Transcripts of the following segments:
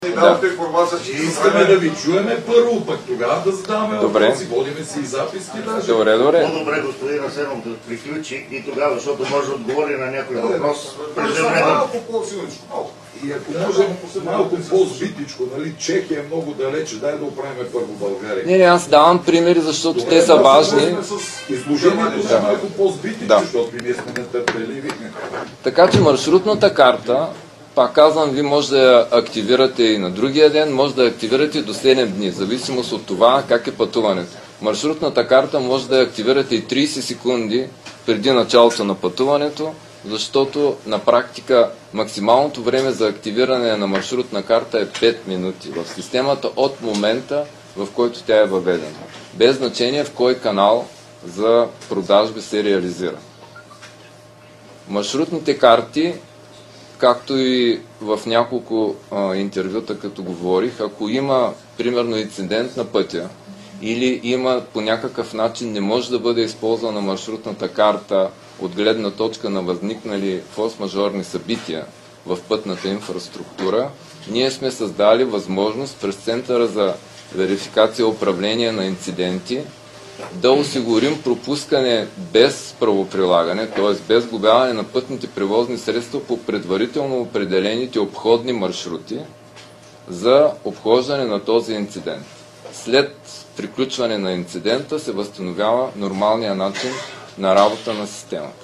Давате информация, че искаме да ви чуеме първо, пък тогава да задаваме въпроси, водиме си и записки даже. Добре. По-добре господин Асенов да приключи и тогава, защото може да отговори на някой въпрос. Малко по-силничко, малко. И ако може малко по-збитичко, нали, Чехия е много далече, дай да оправим първо България. Не, аз давам примери, защото те са важни. Изложението са малко по-збитичко, защото ние сме нетърпеливи. Така че маршрутната карта, пак казвам, ви може да я активирате и на другия ден, може да я активирате до 7 дни, в зависимост от това как е пътуването. Маршрутната карта може да я активирате и 30 секунди преди началото на пътуването, защото на практика максималното време за активиране на маршрутна карта е 5 минути в системата от момента, в който тя е въведена. Без значение в кой канал за продажби се реализира. Маршрутните карти, както и в няколко интервюта, като говорих, ако има примерно инцидент на пътя или има по някакъв начин не може да бъде използвана маршрутната карта от гледна точка на възникнали форс-мажорни събития в пътната инфраструктура, ние сме създали възможност през Центъра за верификация и управление на инциденти да осигурим пропускане без правоприлагане, т.е. без губяване на пътните превозни средства по предварително определените обходни маршрути за обхождане на този инцидент. След приключване на инцидента се възстановява нормалния начин на работа на системата.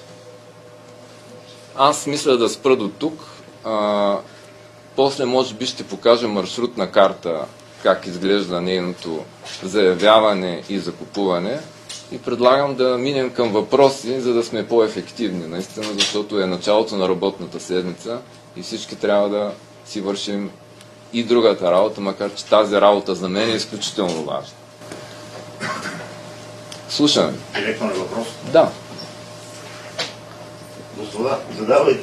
Аз мисля да спра до тук. После може би ще покажа маршрутна карта, как изглежда нейното заявяване и закупуване. И предлагам да минем към въпроси, за да сме по-ефективни, наистина, защото е началото на работната седмица и всички трябва да си вършим и другата работа, макар че тази работа за мен е изключително важна. Слушаме. Директно на въпрос? Да. Господа, задавайте.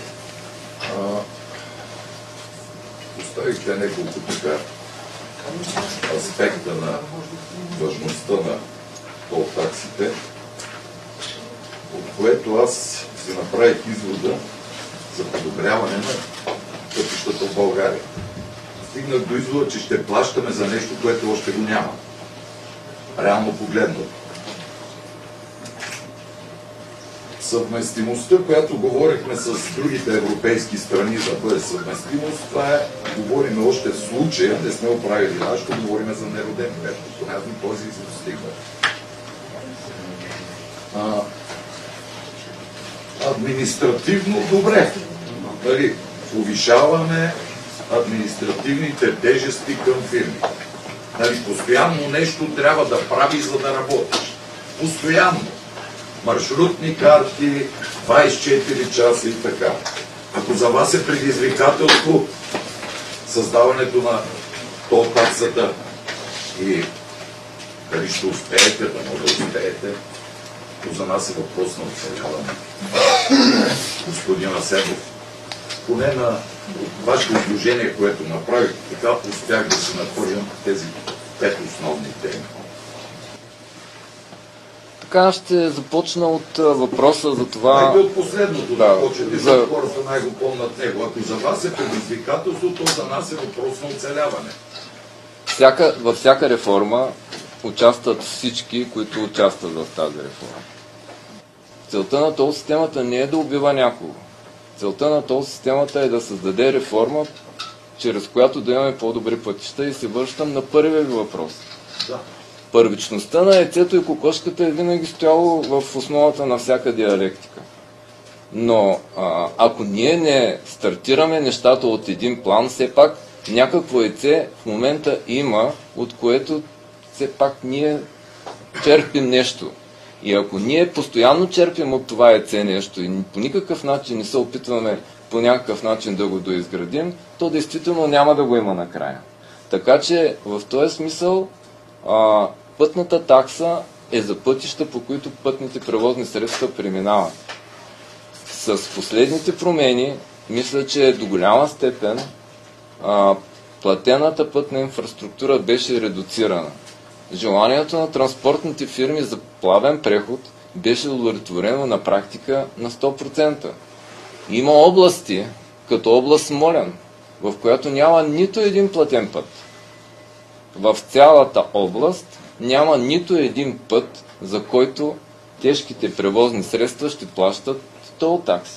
Поставихте няколко така аспекта на важността на тол таксите, от което аз си направих извода за подобряване на пътищата в България. Стигнах до извода, че ще плащаме за нещо, което още го няма. Реално погледнато. Съвместимостта, която говорихме с другите европейски страни да бъде съвместимост, това е, говорим още в случая, не сме оправили нашето, говорим за нероден пет. Понятно, този извод стигна. Административно добре. Нали, повишаваме административните тежести към фирми. Нали, постоянно нещо трябва да прави, за да работиш. Постоянно. Маршрутни карти, 24 часа и така. Ако за вас е предизвикателство създаването на тол таксата и дали ще успеете, да може да успеете, то за нас е въпрос на оцеляване. Господин Асенов, поне на вашето изложение, което направих, така успях да се напълня тези 5 основни теми. Така ще започна от въпроса за това... Найде от последното, да почете, за хората най-го помнат него. Ако за вас е предизвикателство, то за нас е въпрос на оцеляване. Във всяка реформа участват всички, които участват в тази реформа. Целта на тол системата не е да убива някого. Целта на тол системата е да създаде реформа, чрез която да имаме по-добри пътища, и се връщам на първия ви въпрос. Да. Първичността на яйцето и кокошката е винаги стояло в основата на всяка диалектика. Но ако ние не стартираме нещата от един план, все пак някакво яйце в момента има, от което все пак ние черпим нещо. И ако ние постоянно черпим от това яйце нещо и по никакъв начин не се опитваме по някакъв начин да го доизградим, то действително няма да го има накрая. Така че в този смисъл пътната такса е за пътища, по които пътните превозни средства преминават. С последните промени, мисля, че до голяма степен платената пътна инфраструктура беше редуцирана. Желанието на транспортните фирми за плавен преход беше удовлетворено на практика на 100%. Има области, като област Смолян, в която няма нито един платен път. В цялата област няма нито един път, за който тежките превозни средства ще плащат тол такси.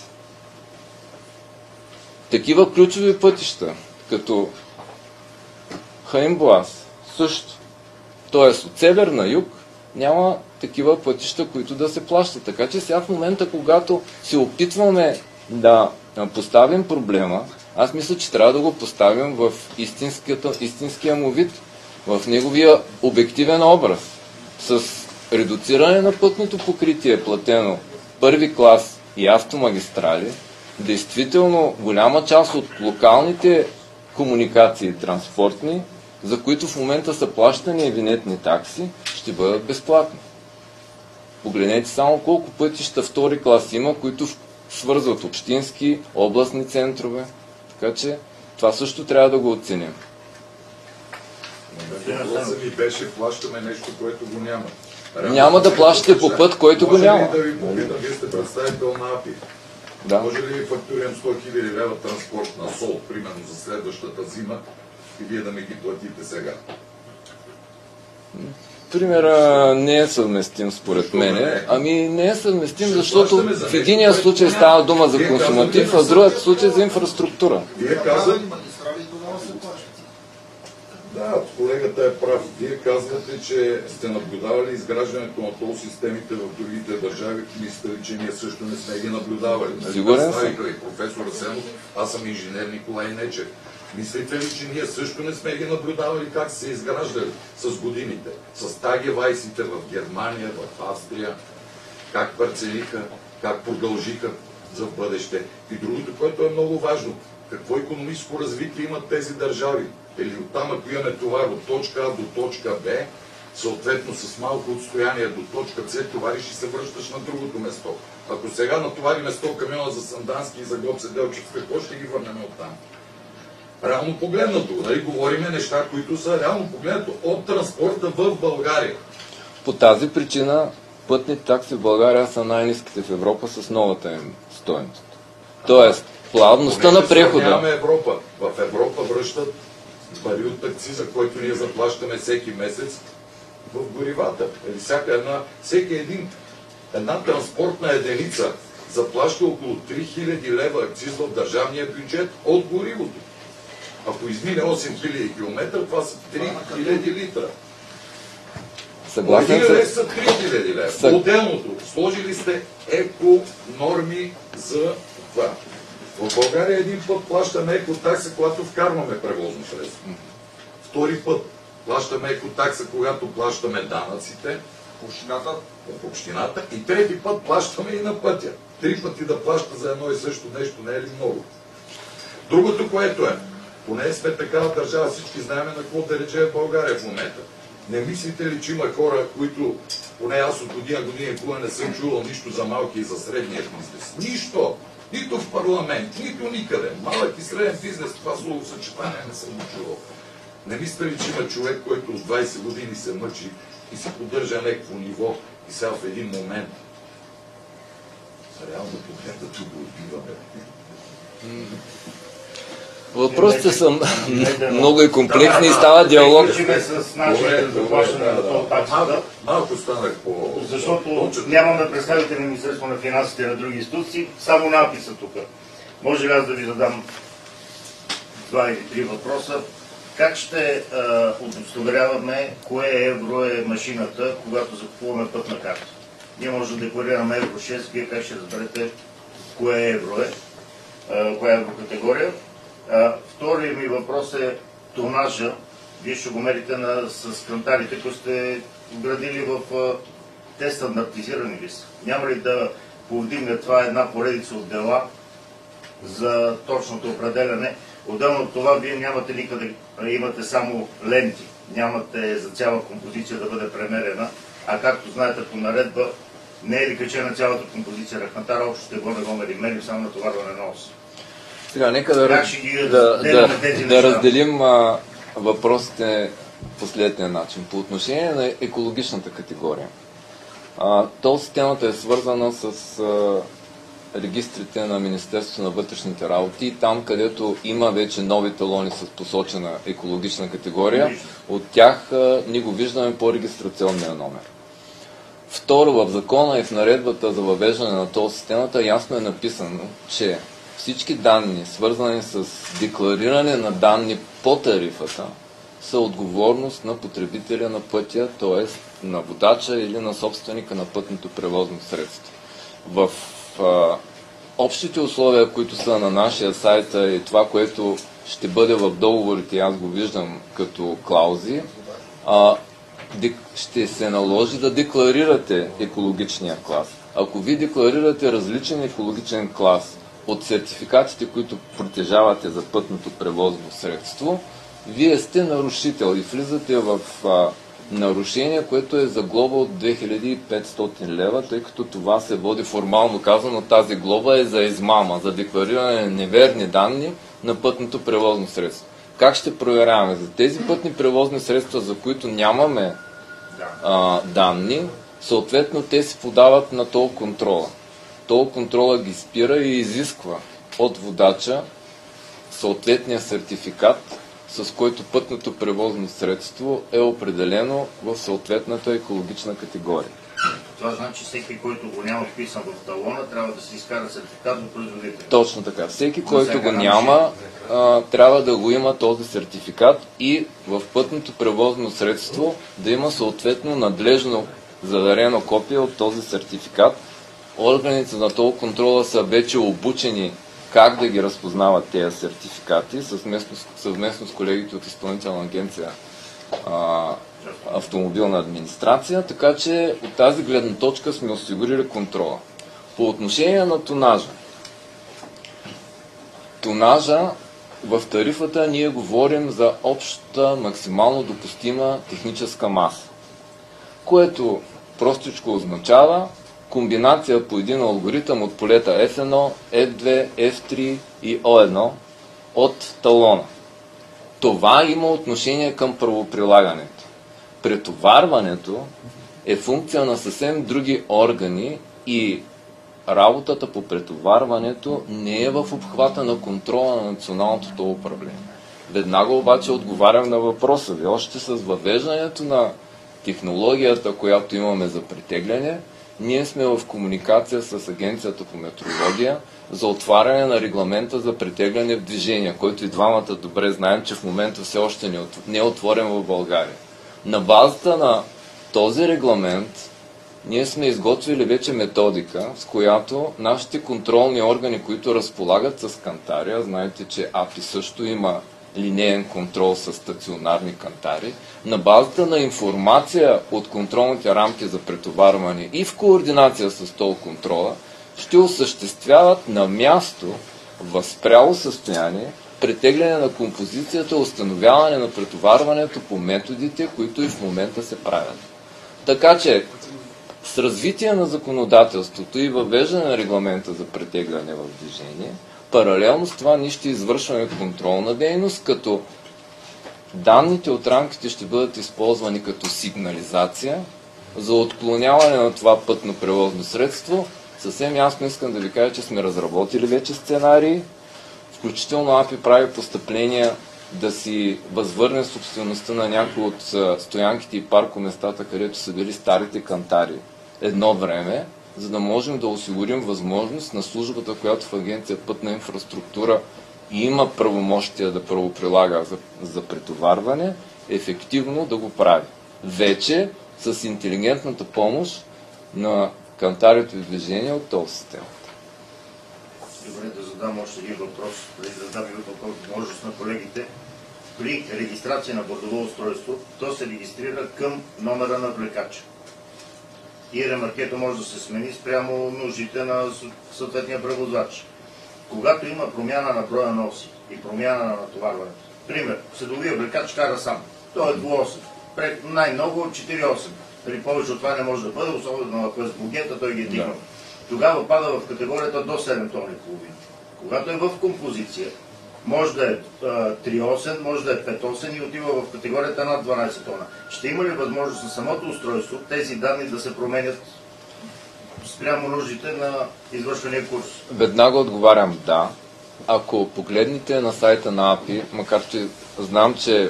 Такива ключови пътища, като Хаин-Боаз, също. Тоест от север на юг няма такива пътища, които да се плащат. Така че сега в момента, когато се опитваме да поставим проблема, аз мисля, че трябва да го поставим в истинския му вид, в неговия обективен образ, с редуциране на пътното покритие, платено първи клас и автомагистрали. Действително голяма част от локалните комуникации транспортни, за които в момента са плащани винетни такси, ще бъдат безплатни. Погледнете само колко пътища втори клас има, които свързват общински, областни центрове. Така че това също трябва да го оценим. Въпросът ми беше, плащаме нещо, което го няма. Няма да плащате по път, който го няма. Може ли да ви попитам, вие сте представител на АПИ? Да. Може ли ви фактурирам 100 000 лева транспорт на сол, примерно за следващата зима, и вие да ми ги платите сега? Примера не е съвместим според мене. Ами не е съвместим, защото в единия случай става дума за консуматив, а в другият случай за инфраструктура. Вие казвате... Да, колегата е прав. Вие казвате, че сте наблюдавали изграждането на тол системите в другите държави. Мислите ли, че ние също не сме ги наблюдавали? Сигурен съм. И професор Асенов, аз съм инженер Николай Нечев. Мислите ли, че ние също не сме ги наблюдавали как се изграждали с годините? С тагевайсите в Германия, в Австрия, как парцелиха, как продължиха за в бъдеще. И другото, което е много важно, какво икономическо развитие имат тези държави? Или оттам, ако имаме товар от точка А до точка Б, съответно с малко отстояние до точка С, товариш и се връщаш на другото место. Ако сега натовариме 100 камиона за Сандански и за Гоце Делчев, какво ще ги върнем оттам? Реално погледнато, нали, говориме неща, които са реално погледнато от транспорта в България. По тази причина пътните такси в България са най-ниските в Европа с новата им стойност. Тоест, плавността на прехода. Нямаме Европа. В Европа връщат пари от акциза, който ние заплащаме всеки месец в горивата. Една транспортна единица заплаща около 3000 лева акциз в държавния бюджет от горивото. Ако измине 8000 км, това са 3000 литра. Съгласен лев са 3000 лева. Отделното. Сложили сте еко-норми за това. В България един път плащаме екотакса, когато вкарваме превозно средство. Втори път плащаме екотакса, когато плащаме данъците в общината. И трети път плащаме и на пътя. 3 пъти да плаща за едно и също нещо не е ли много? Другото, което е, поне сме такава държава, всички знаем на какво да рече в България в момента. Не мислите ли, че има хора, които, поне аз от година и половина не съм чувал нищо за малки и за средния бизнес? Нищо! Нито в парламент, нито никъде. Малък и среден бизнес, това словосъчетание не съм го чувал. Не мисля ли, че има човек, който от 20 години се мъчи и се поддържа някакво ниво и сега в един момент реално погледнато го убиваме. Въпросите са много и комплексни и става диалог. С нашите заплащане на тол таксата. Малко станах по... Защото нямаме представители на Министерство на финансите и на други институции, само написа тук. Може ли аз да ви задам 2 или 3 въпроса? Как ще удостоверяваме кое евро е машината, когато закупуваме пътна карта? Ние може да декларираме евро 6, вие как ще разберете кое евро е, коя е еврокатегория? Втори ми въпрос е тонажа. Вие ще го мерите с кантарите, които сте вградили в... Те стандартизирани ли са? Няма ли да повдигне това една поредица от дела за точното определяне? Отделно от това, вие нямате никъде, имате само ленти. Нямате за цяла композиция да бъде премерена, а както знаете по наредба, не е ли качена цялата композиция на кантара, общо ще го мерим само натоварване на ос. Сега, нека да разделим въпросите по следния начин. По отношение на екологичната категория. Тол системата е свързана с регистрите на Министерството на вътрешните работи, там където има вече нови талони с посочена екологична категория, от тях ние го виждаме по регистрационния номер. Второ, в закона и в наредбата за въвеждане на тол системата ясно е написано, че всички данни, свързани с деклариране на данни по тарифата, са отговорност на потребителя на пътя, т.е. на водача или на собственика на пътното превозно средство. В общите условия, които са на нашия сайт и това, което ще бъде в договорите, аз го виждам като клаузи, ще се наложи да декларирате екологичния клас. Ако ви декларирате различен екологичен клас от сертификатите, които притежавате за пътното превозно средство, вие сте нарушител и влизате в нарушение, което е за глоба от 2500 лева, тъй като това се води формално казано. Тази глоба е за измама, за деклариране на неверни данни на пътното превозно средство. Как ще проверяваме? За тези пътни превозни средства, за които нямаме данни, съответно те се подават на тол контрола. Тол контрола ги спира и изисква от водача съответния сертификат, с който пътното превозно средство е определено в съответната екологична категория. Това значи всеки, който го няма вписан в талона, трябва да си изкара сертификат от производителя. Точно така. Всеки, който го няма, трябва да го има този сертификат и в пътното превозно средство да има съответно надлежно заверено копие от този сертификат. Органите на тол контрола са вече обучени как да ги разпознават тези сертификати съвместно с колегите от Изпълнителна агенция автомобилна администрация, така че от тази гледна точка сме осигурили контрола. По отношение на тонажа. Тонажа в тарифата ние говорим за обща максимално допустима техническа маса, което простичко означава комбинация по един алгоритъм от полета F1, F2, F3 и O1 от талона. Това има отношение към правоприлагането. Претоварването е функция на съвсем други органи и работата по претоварването не е в обхвата на контрола на националното тол управление. Веднага обаче отговарям на въпроса ви. Още с въвеждането на технологията, която имаме за притегляне, ние сме в комуникация с Агенцията по метрология за отваряне на регламента за притегляне в движение, който и двамата добре знаем, че в момента все още не е отворен в България. На базата на този регламент ние сме изготвили вече методика, с която нашите контролни органи, които разполагат с кантари, знаете, че АПИ също има линеен контрол с стационарни кантари, на базата на информация от контролните рамки за претоварване и в координация с тол контрола, ще осъществяват на място в спряло състояние претегляне на композицията, установяване на претоварването по методите, които и в момента се правят. Така че с развитие на законодателството и въвеждане на регламента за претегляне в движение, паралелно с това ние ще извършваме контролна дейност, като данните от рамките ще бъдат използвани като сигнализация за отклоняване на това пътно превозно средство. Съвсем ясно искам да ви кажа, че сме разработили вече сценарии, включително АПИ прави постъпления да си възвърне собствеността на някои от стоянките и паркоместата, където са били старите кантари едно време, за да можем да осигурим възможност на службата, която в Агенция Пътна инфраструктура има правомощия да правоприлага за претоварване, ефективно да го прави. Вече с интелигентната помощ на кантарите и движение от тол системата. Добре, да задам още един въпрос, преди да дам възможност на колегите. При регистрация на бордово устройство, то се регистрира към номера на влекача. И ремаркето може да се смени спрямо нуждите на съответния превозвач. Когато има промяна на броя на оси и промяна на натоварването, пример, седловия влекач кара сам, той е двуосен, най-много 4 оси. При повече от това не може да бъде, особено ако е с бугета, той ги е дигнал. Тогава пада в категорията до 7 тона и половина. Когато е в композиция, може да е 3-8, може да е 5-8 и отива в категорията над 12 тона. Ще има ли възможност на самото устройство тези данни да се променят спрямо нуждите на извършвания курс? Веднага отговарям да. Ако погледнете на сайта на АПИ, макар че знам, че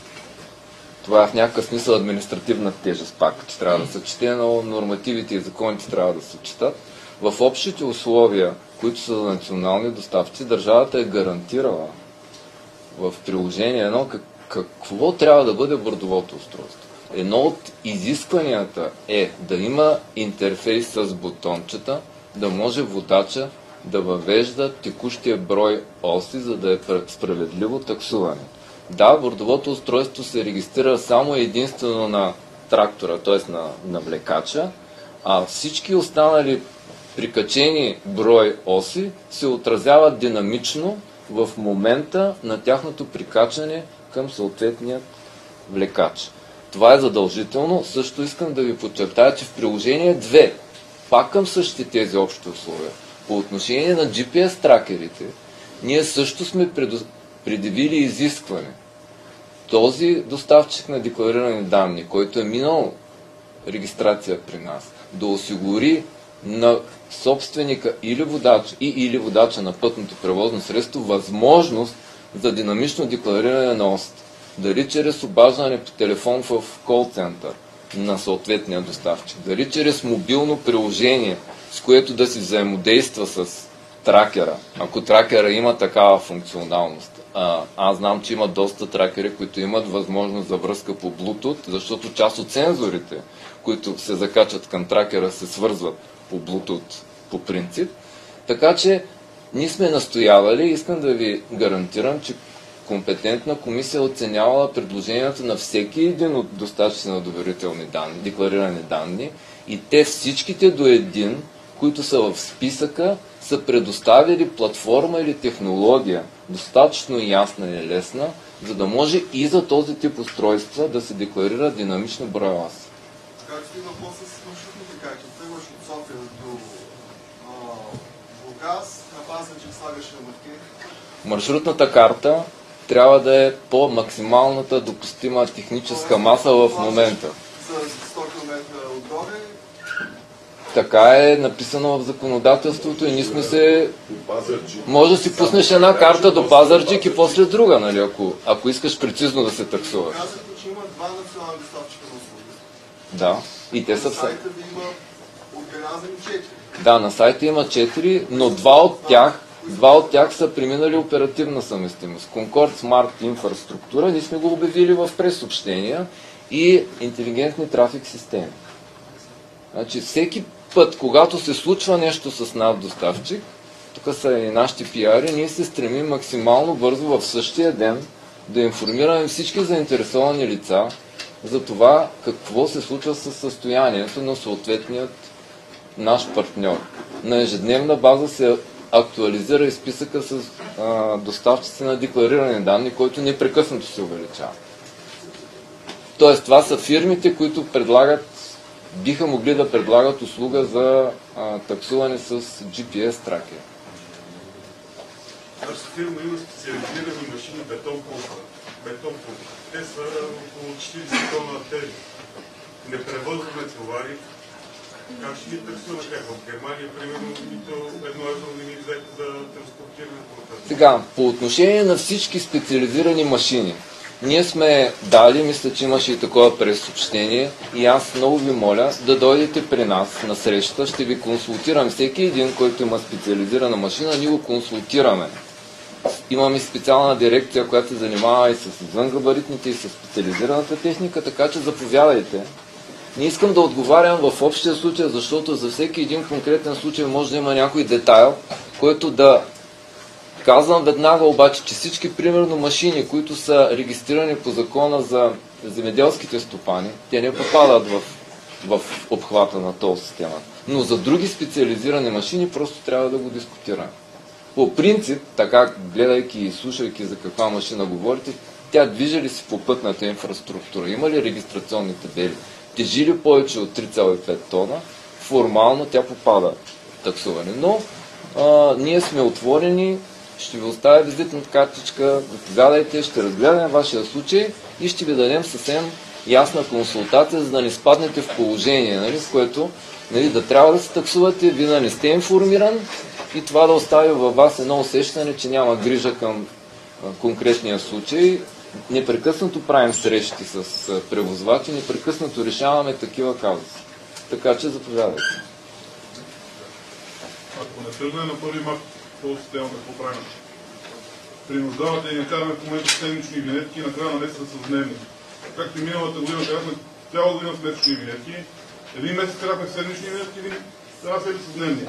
това е в някакъв смисъл административна тежест пак, че трябва да се чете, но нормативите и законите трябва да се четат. В общите условия, които са за национални доставчици, държавата е гарантирала в приложение едно какво трябва да бъде бордовото устройство. Едно от изискванията е да има интерфейс с бутончета, да може водача да въвежда текущия брой оси, за да е справедливо таксуване. Да, бордовото устройство се регистрира само единствено на трактора, т.е. на влекача, а всички останали прикачени брой оси се отразяват динамично в момента на тяхното прикачане към съответният влекач. Това е задължително. Също искам да ви подчертая, че в приложение 2, пак към същите тези общи условия, по отношение на GPS тракерите, ние също сме предявили изискване. Този доставчик на декларирани данни, който е минал регистрация при нас, да осигури на собственика или водача на пътното превозно средство възможност за динамично деклариране на осите. Дали чрез обаждане по телефон в кол-център на съответния доставчик, дали чрез мобилно приложение, с което да си взаимодейства с тракера, ако тракера има такава функционалност. Аз знам, че има доста тракери, които имат възможност за връзка по Bluetooth, защото част от сензорите, които се закачат към тракера, се свързват по Bluetooth по принцип. Така че ние сме настоявали, искам да ви гарантирам, че компетентна комисия оценявала предложенията на всеки един от доставчици на доверителни данни, декларирани данни, и те всичките до един, които са в списъка, са предоставили платформа или технология, достатъчно ясна и лесна, за да може и за този тип устройства да се декларира динамично броя оси. Как стои въпрос с маршрутните карти? Тръгваш от София до Бургас, на Пазарджик слагаш ремарки. Маршрутната карта трябва да е по максималната допустима техническа маса в момента. За 100 км отгоре. Така е написано в законодателството и ние сме се... Може да си пуснеш една карта до Пазарджик и после друга, нали, ако искаш прецизно да се таксуваш. Казвате, че има два национални доставчика на услуги. Да, и те са... На сайта ви има отбелязани 4. Да, на сайта има 4, но два от тях са преминали оперативна съвместимост. Concord Smart инфраструктура, ние сме го обявили в прес-съобщения, и интелигентни трафик системи. Значи всеки път, когато се случва нещо с наш доставчик, тук са и нашите пиари, ние се стремим максимално бързо в същия ден да информираме всички заинтересовани лица за това какво се случва с състоянието на съответният наш партньор. На ежедневна база се актуализира и списъка с доставчици на декларирани данни, който непрекъснато се увеличава. Тоест, това са фирмите, които биха могли да предлагат услуга за таксуване с GPS тракер. Нашата фирма има специализирани машини бетон. Те са около 40 тона тежи. Не превозваме товари. Как ще ги таксуваме? В Германия, примерно, нито едно евро не ни взете за транспортирането на тази. Сега, по отношение на всички специализирани машини, ние сме дали, мисля, че имаше и такова прес-съобщение, и аз много ви моля да дойдете при нас на среща, ще ви консултирам. Всеки един, който има специализирана машина, ние го консултираме. Имаме специална дирекция, която се занимава и с извънгабаритните, и с специализираната техника, така че заповядайте. Не искам да отговарям в общия случай, защото за всеки един конкретен случай може да има някой детайл, който да... Казвам веднага обаче, че всички примерно машини, които са регистрирани по закона за земеделските стопани, те не попадат в обхвата на този система. Но за други специализирани машини просто трябва да го дискутираме. По принцип, така гледайки и слушайки за каква машина говорите, тя движи ли си по пътната инфраструктура, има ли регистрационни табели, тежи ли повече от 3,5 тона, формално тя попада в таксуване. Но ние сме отворени, ще ви оставя визитна картичка, заповядайте, ще разгледаме вашия случай и ще ви дадем съвсем ясна консултация, за да не спаднете в положение, нали, в което Нали, да трябва да се таксувате, вие да не сте информиран и това да остави във вас едно усещане, че няма грижа към конкретния случай. Непрекъснато правим срещи с превозвачи, непрекъснато решаваме такива казуси. Така че заповядайте. Ако не тръгне на 1 март този система, какво правим? Принуждавате и не караме в момента седмични винетки и накрая на месеца с дневни. Както и миналата година карахме цяла година с месечни винетки, един месец карахме седмични винетки и една седмица с дневни.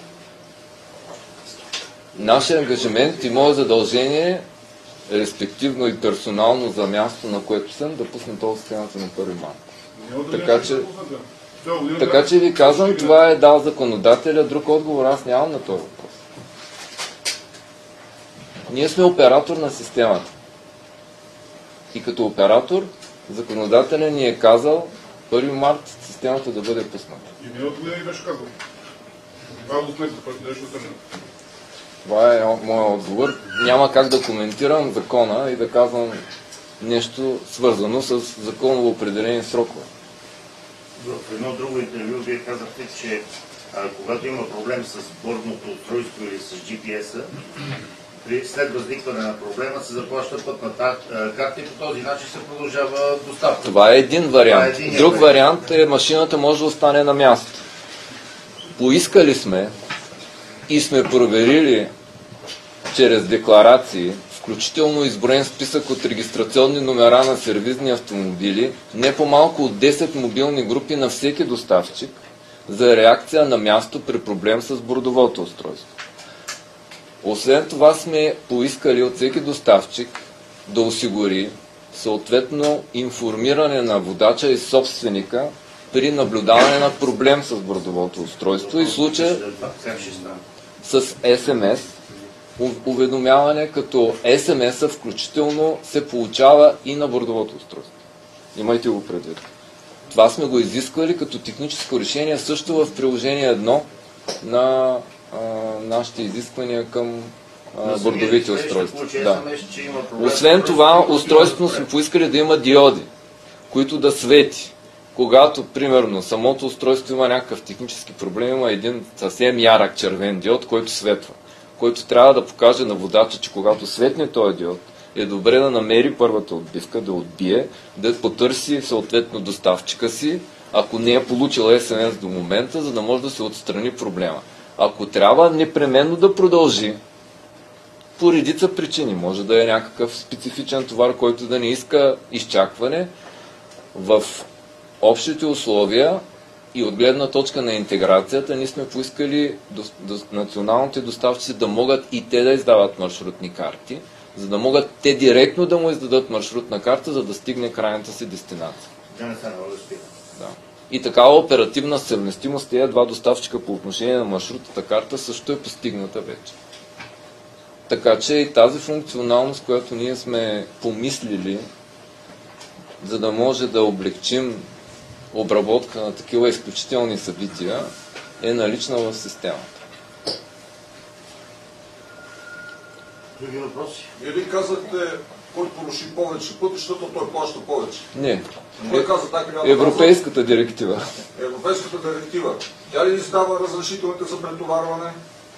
Нашия ангажимент и мое задължение, респективно и персонално за място, на което съм, да пусна този системата на 1 марта. Така че ви казвам, това е дал законодателя, друг отговор аз нямам на този въпрос. Ние сме оператор на системата. И като оператор, законодателя ни е казал 1 март системата да бъде пусната. И миналата година ни беше казал. Това го смесва, който нещо търне. Това е моят отговор. Няма как да коментирам закона и да казвам нещо свързано с законово определени срокове. В едно друго интервю вие казахте, че когато има проблем с бордното устройство или с GPS-а, след възникване на проблема се заплаща пътната карта и по този начин се продължава доставка. Това е един вариант. Друг вариант е машината може да остане на място. Поискали сме и сме проверили чрез декларации, включително изброен списък от регистрационни номера на сервизни автомобили, не по-малко от 10 мобилни групи на всеки доставчик за реакция на място при проблем с бордовото устройство. Освен това сме поискали от всеки доставчик да осигури съответно информиране на водача и собственика при наблюдаване на проблем с бордовото устройство и в случая с СМС уведомяване, като СМС-а включително се получава и на бордовото устройство. Имайте го предвид. Това сме го изисквали като техническо решение също в приложение 1 на нашите изисквания към бордовите устройства. Да. Освен това, устройствено сме поискали да има диоди, които да свети. Когато, примерно, самото устройство има някакъв технически проблем, има един съвсем ярък червен диод, който светва, който трябва да покаже на водача, че когато светне този диод, е добре да намери първата отбивка, да отбие, да потърси съответно доставчика си, ако не е получил СМС до момента, за да може да се отстрани проблема. Ако трябва непременно да продължи, по редица причини, може да е някакъв специфичен товар, който да не иска изчакване, в общите условия и от гледна точка на интеграцията, ние сме поискали националните доставчици да могат и те да издават маршрутни карти, за да могат те директно да му издадат маршрутна карта, за да стигне крайната си дестинация. Да. И такава оперативна съвместимост тези два доставчика по отношение на маршрутната карта също е постигната вече. Така че и тази функционалност, която ние сме помислили, за да може да облегчим обработка на такива изключителни събития, е налична в системата. Други въпроси? Или казахте, който руши повече пътищата, той плаща повече. Не. Той каза така, Европейската директива. Европейската директива. Тя ли издава разрешителните за претоварване?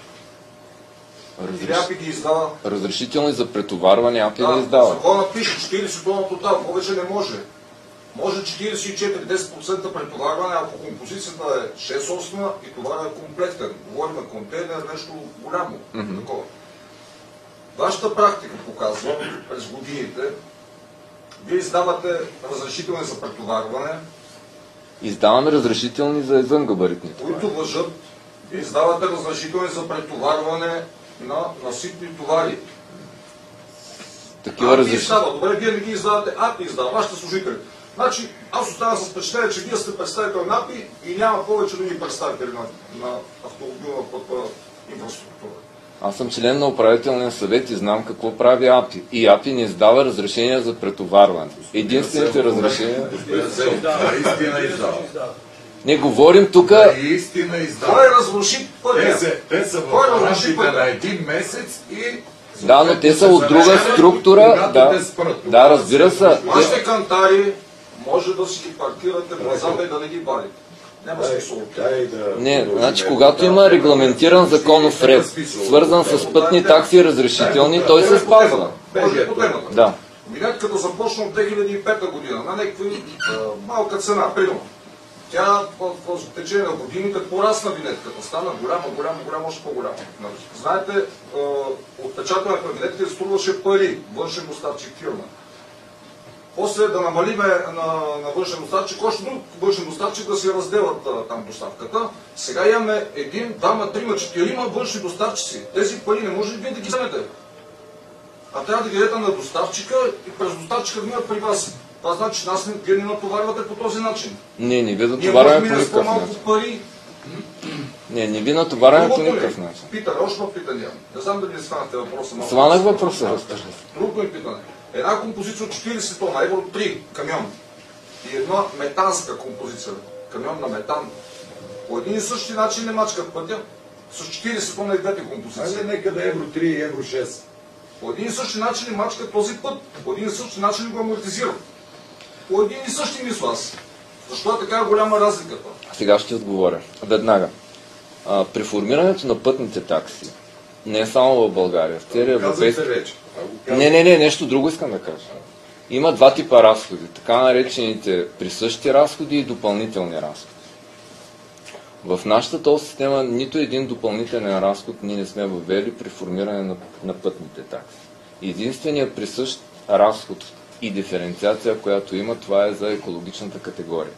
Или АПИ ги издава? Разрешителни за претоварване АПИ да издава. Закона пише 40 тона тотал, повече не може. Може 44-10% претоварване, ако композицията е 6-8 и товарът е комплектен. Говорим на контейнер, нещо голямо. Такова. Вашата практика показва през годините, вие издавате разрешителни за претоварване. Издаваме разрешителни за извънгабаритни товари. Които въжат, вие издавате разрешителни за претоварване на насипни товари. Такива разрешителни. Добре, вие не ги издавате, АПИ издава, вашите служители. Значи, аз оставам с впечатление, че вие сте представител на АПИ и няма повече други представители на автомобилна пътна инфраструктура. Аз съм член на управителния съвет и знам какво прави АПИ. И АПИ не издава разрешения за претоварване. Единствените разрешения... Наистина издава. Не говорим тук... Наистина издава. Кой разруши пътя? Те са в рамките на един месец и... Да, но те са от друга структура. Да, разбира се. Вашите кантари може да си ги паркирате назад и да не ги вадите. Няма смисъл. Не, значи когато има регламентиран законов ред, свързан с пътни такси и разрешителни, той се спазва. Може по темата. Да. Винетката започна от 2005 година на някакви малка цена, примерно. Тя в течение на годините порасна винетката, стана голяма, още по-голяма. Знаете, отпечатането на винетките струваше пари, външен доставчик фирма. После да намалиме на външен доставчик, още друг външен доставчик да си разделят там доставката. Сега имаме един, двама, трима, четирима външни доставчици. Тези пари не може ли вие да ги вземете? А трябва да ги дадете на доставчика и през доставчика да минат при вас. Това значи, че вие не натоварвате по този начин. Не ви натоварваме по никакъв начин. Пари. Не ви натоварваме по никакъв начин. Питане, още едно питане. Не знам дали не сванахте въпроса. Сванах въпроса, разкажа. Друго е питане. Една композиция от 40 тона, евро 3 камион и една метанска композиция, камион на метан, по един и същи начин не мачкат пътя, с 40 тона и двете композиции. Айде нека да е евро 3 и евро 6. По един и същи начин не мачкат този път, по един и същи начин го амортизират. По един и същи мисля аз. Защо е така голяма разликата? Сега ще отговоря. Веднага. При формирането на пътните такси, не само в България, в целия европейски... Не, нещо друго искам да кажа. Има два типа разходи, така наречените присъщи разходи и допълнителни разходи. В нашата тол система нито един допълнителен разход ние не сме въвели при формиране на пътните такси. Единственият присъщ разход и диференциация, която има, това е за екологичната категория.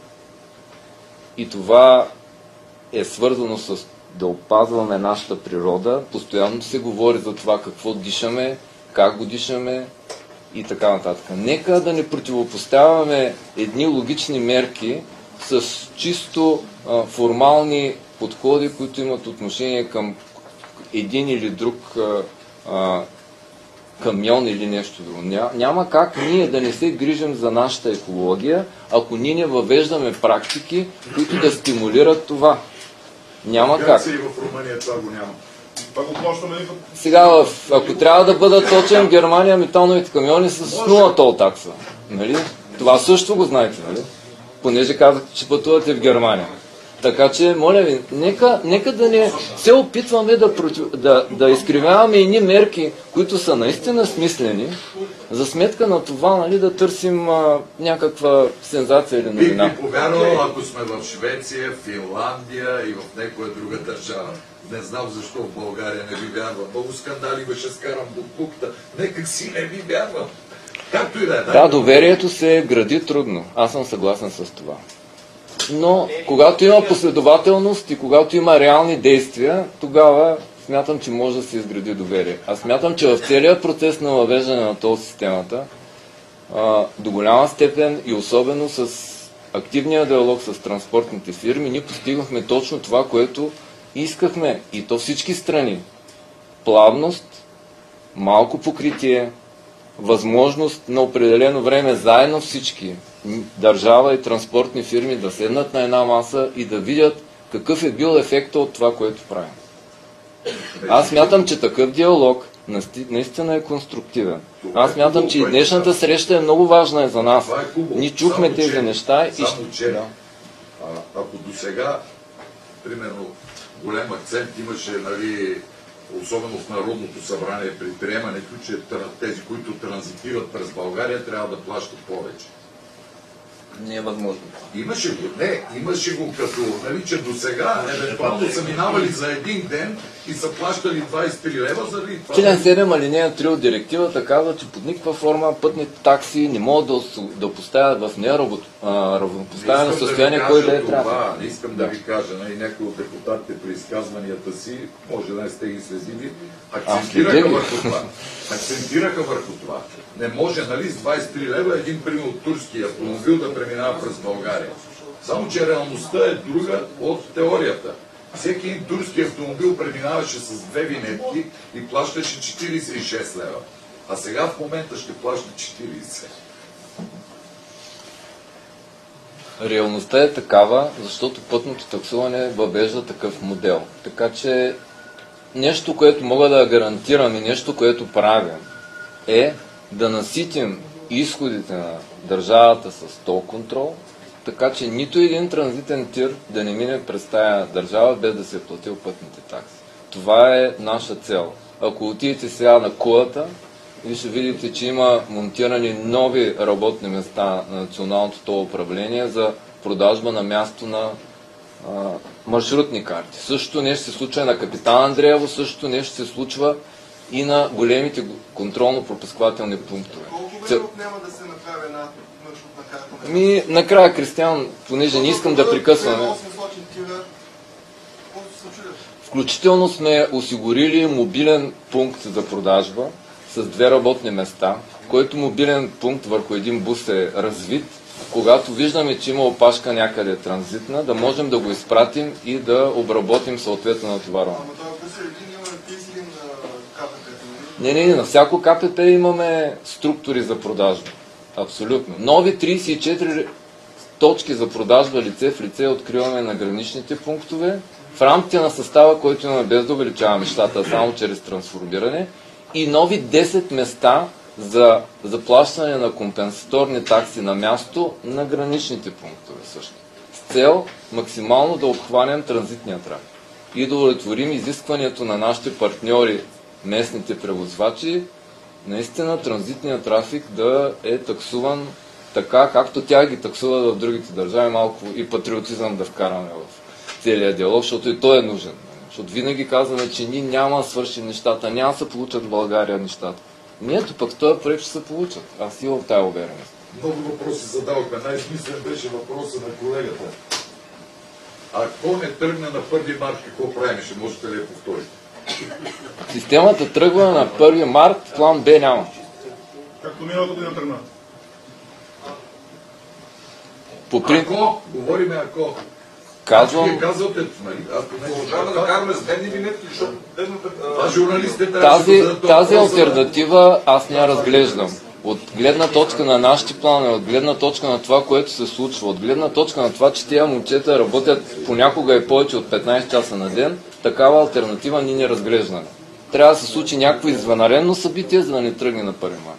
И това е свързано с да опазваме нашата природа. Постоянно се говори за това какво дишаме, как го дишаме и така нататък. Нека да не противопоставяме едни логични мерки с чисто формални подходи, които имат отношение към един или друг камион или нещо друго. Няма как ние да не се грижим за нашата екология, ако ние не въвеждаме практики, които да стимулират това. Няма как. И в Румъния това го няма. Сега, ако трябва да бъда точен, в Германия металновите камиони са с 0 тол такса. Нали? Това също го знаете, нали? Понеже казахте, че пътувате в Германия. Така че, моля ви, нека да не се опитваме да изкривяваме едни мерки, които са наистина смислени, за сметка на това, нали, да търсим някаква сензация или новина. Бих ви повярвал, ако сме в Швеция, Финландия и в някоя друга държава. Не знам защо в България не ви вярвам. Много скандали беше скарам до пукта. Некак си не ви вярвам. Както и да е. Да, доверието се гради трудно. Аз съм съгласен с това. Но когато има последователност и когато има реални действия, тогава смятам, че може да се изгради доверие. Аз смятам, че в целия процес на въвеждане на тол системата, до голяма степен и особено с активния диалог с транспортните фирми, ние постигнахме точно това, което искахме. И то всички страни. Плавност, малко покритие, възможност на определено време заедно всички, държава и транспортни фирми, да седнат на една маса и да видят какъв е бил ефекта от това, което правим. Аз смятам, че такъв диалог наистина е конструктивен. Аз смятам, че и днешната среща е много важна за нас. Ние чухме тези неща и ще... Ако до сега, примерно, голям акцент имаше, нали, особено в Народното събрание при приемането, че тези, които транзитират през България, трябва да плащат повече. Не е възможно. Имаше го като, нали, че до сега евентуално са минавали за един ден и са плащали 23 лева заради това. Член 7 алинея 3 от директивата казва, че под никаква форма пътните такси не могат да поставят в неравнопоставено състояние, кой да е трябва. Не искам да ви кажа, някои от депутатите при изказванията си, може да не сте ги следили, акцентираха върху това. Не може, нали, с 23 лева един пример от турски автомобил да преминава през България. Само, че реалността е друга от теорията. Всеки един турски автомобил преминаваше с 2 винетки и плащаше 46 лева. А сега в момента ще плаща 40. Реалността е такава, защото пътното таксуване въвежда такъв модел. Така че нещо, което мога да гарантирам и нещо, което правим, е да наситим изходите на държавата с тол контрол така че нито един транзитен тир да не мине през тая държава, без да се е платил пътните такси. Това е наша цел. Ако отидете сега на кулата, ви ще видите, че има монтирани нови работни места на националното тол управление за продажба на място на маршрутни карти. Същото нещо се случва на Капитан Андреево, същото нещо се случва и на големите контролно-пропускателни пунктове. Колко време няма да се направи една маршрутна карта? Накрая, Кристиан, понеже не искам да прекъсваме. 800 кг. Колко се чудят? Включително сме осигурили мобилен пункт за продажба с 2 работни места, който мобилен пункт върху един бус е развит. Когато виждаме, че има опашка някъде транзитна, да можем да го изпратим и да обработим съответно на товарване. Ама това бус е един, има 30 на КПП. Не, на всяко КПП имаме структури за продажба. Абсолютно. Нови 34 точки за продажба лице в лице откриваме на граничните пунктове, в рамките на състава, който имаме без да увеличаваме щата, само чрез трансформиране, и нови 10 места за заплащане на компенсаторни такси на място на граничните пунктове също. С цел максимално да обхванем транзитния трафик и да удовлетворим изискването на нашите партньори, местните превозвачи, наистина транзитният трафик да е таксуван така, както тя ги таксува в другите държави, малко и патриотизъм да вкараме в целия диалог, защото и той е нужен. Защото винаги казваме, че ние няма да свършим нещата, няма да се получат в България нещата. Ето пък този проект ще се получат. Аз имам тая увереност. Много въпроси задавахме. Най-смислен беше въпроса на колегата. Ако не тръгне на 1 март, какво правим? Ще можете ли да повторите? Системата тръгва на 1 март, план Б няма. Както миналата година тръгна. Ако, говориме ако. Казвам, Вие казвате, нали? Продължаваме да караме с дневни винетки, защото Това журналистите трябва да зададат тази въпроса. алтернатива аз не я разглеждам. От гледна точка на нашите планове, от гледна точка на това, което се случва, от гледна точка на това, че тези момчета работят понякога и повече от 15 часа на ден, такава алтернатива ние не разглеждаме. Трябва да се случи някакво извънредно събитие, за да не тръгне на 1 март.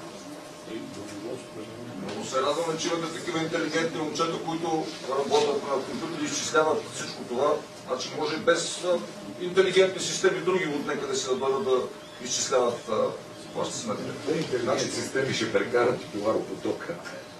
Много се радваме, че имате такива интелигентни момчета, които работят на компютър и изчисляват всичко това. Значи може и без интелигентни системи други от некъде си да дойдат да изчисляват вашите сметки. Интелигентни системи ще прекарат и товаропотока.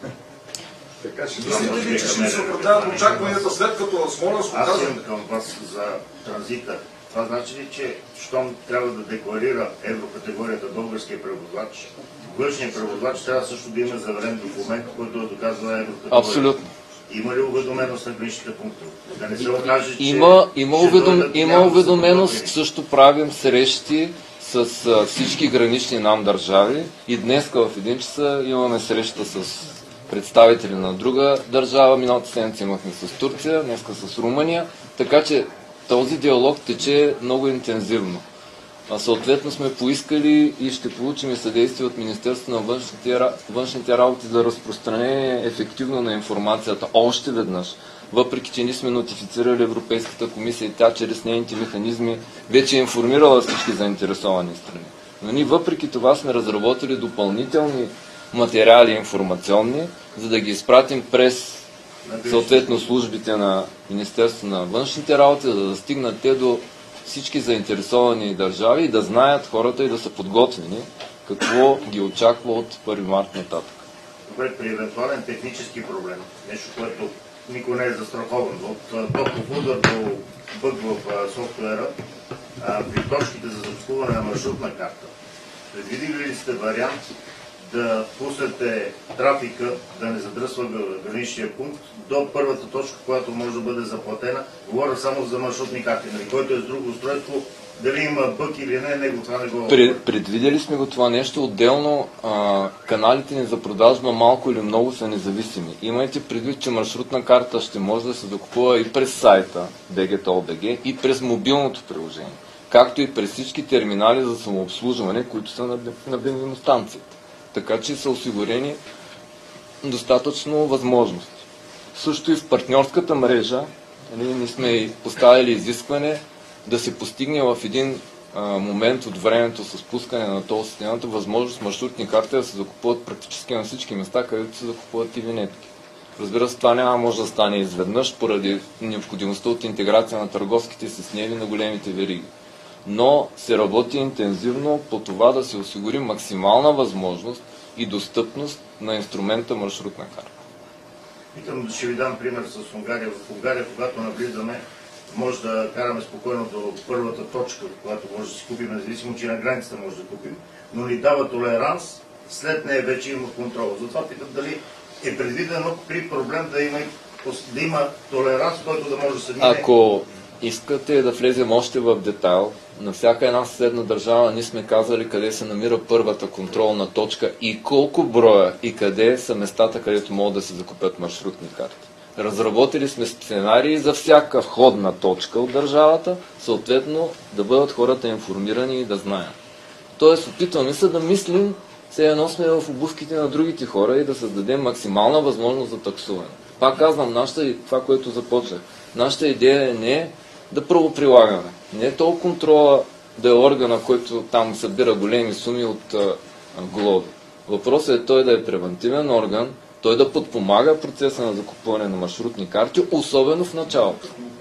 Така ще Мислите ли, че ще ни се оправдават очакванията след като в Смолянско Аз казвам? имам към вас за транзита. Това значи ли, че щом трябва да декларира еврокатегорията българския превозвач, външният превозвач трябва също да има заверен документ, който да доказва еврокатегорията? Абсолютно. Има ли уведоменост на граничните пунктове? Да не се окаже, че Има уведоменост, също правим срещи с всички гранични нам държави и днеска в 1 часа имаме среща с представители на друга държава. Миналата седмица имахме с Турция, днеска с Румъния, така че този диалог тече много интензивно. Съответно сме поискали и ще получим и съдействие от Министерството на външните работи за разпространение ефективно на информацията още веднъж. Въпреки че ние сме нотифицирали Европейската комисия и тя чрез нейните механизми вече е информирала всички заинтересовани страни. Но ние въпреки това сме разработили допълнителни материали информационни, за да ги изпратим през съответно службите на Министерството на външните работи, за да стигнат те до всички заинтересовани държави и да знаят хората и да са подготвени какво ги очаква от 1 март нататък. Добре, при евентуален технически проблем, нещо, което никой не е застрахован, от топов удар до бъг в софтуера, при точките за закупуване на маршрутна карта, предвидили ли сте вариант да пуснете трафика, да не задръсва граничния пункт до първата точка, която може да бъде заплатена? Говоря само за маршрутни карти, нали? Който е с друго устройство, дали има бък или не, него това не го... Предвидели сме го това нещо. Отделно каналите ни за продажба малко или много са независими. Имайте предвид, че маршрутна карта ще може да се закупува и през сайта BGTOL.BG и през мобилното приложение, както и през всички терминали за самообслужване, които са на бензиностанцията. Така че са осигурени достатъчно възможности. Също и в партньорската мрежа ние сме поставили изискване да се постигне в един момент от времето с пускане на тол системата възможност маршрутни карти да се закупуват практически на всички места, където се закупуват и винетки. Разбира се, това няма може да стане изведнъж поради необходимостта от интеграция на търговските системи на големите вериги. Но се работи интензивно по това да се осигури максимална възможност и достъпност на инструмента маршрутна карта. Питам, ще ви дам пример с Унгария. В Унгария, когато навлизаме, може да караме спокойно до първата точка, когато може да си купим, независимо, че на границата може да купим, но ни дава толеранс, след нея вече има контрол. Затова питам дали е предвидено при проблем да има толеранс, който да може да се мине. Ако искате да влезем още в детайл, на всяка една съседна държава ние сме казали къде се намира първата контролна точка и колко броя и къде са местата, където могат да се закупят маршрутни карти. Разработили сме сценарии за всяка входна точка от държавата, съответно да бъдат хората информирани и да знаят. Тоест, опитваме се да мислим, все едно сме в обувките на другите хора и да създадем максимална възможност за таксуване. Пак казвам, това, което започнах, нашата идея не е да правоприлагаме. Не е толкова контрола да е органа, който там събира големи суми от глоби. Въпросът е той да е превентивен орган, той да подпомага процеса на закупуване на маршрутни карти, особено в началото.